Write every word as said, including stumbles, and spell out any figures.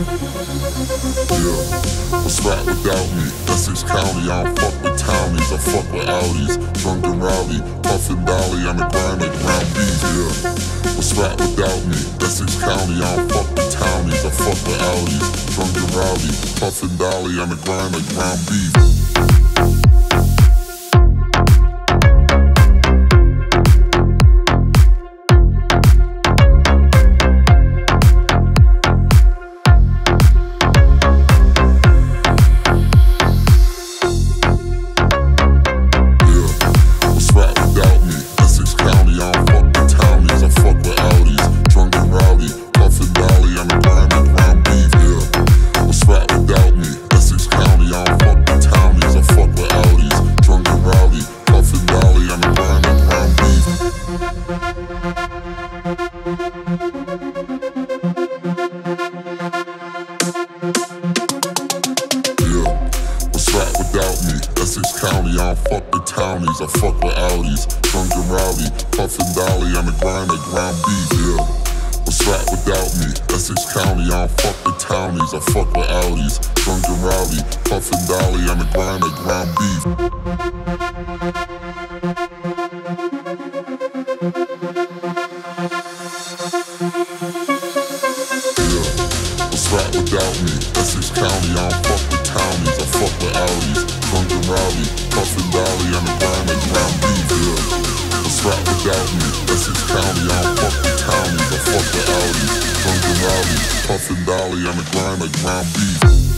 What's rap without me? Essex County, I don't fuck with townies, I fuck with Audis. Drunk and rowdy, puffin' dolly on the grind like ground beef, yeah. What's rap without me? Essex County, I don't fuck with townies, I fuck with Audis. Drunk and rowdy, puffin' dolly on the grind like ground beef. Essex County, I don't fuck with townies, I fuck with Audis. Drunk and rowdy, puffin' dolly on the grind like ground beef, yeah. What's rap without me? Essex County, I don't fuck with townies, I fuck with Audis. Drunk and rowdy, puffin' dolly on the grind like ground beef. Rap without me, Essex County, I don't fuck with townies, I fuck with Audis. Drunk and rowdy, puffin' dolly on the grind like ground beef, yeah. What's rap without me, Essex County, I don't fuck with townies, I fuck with Audis. Drunk and rowdy, puffin' dolly on the grind like ground beef.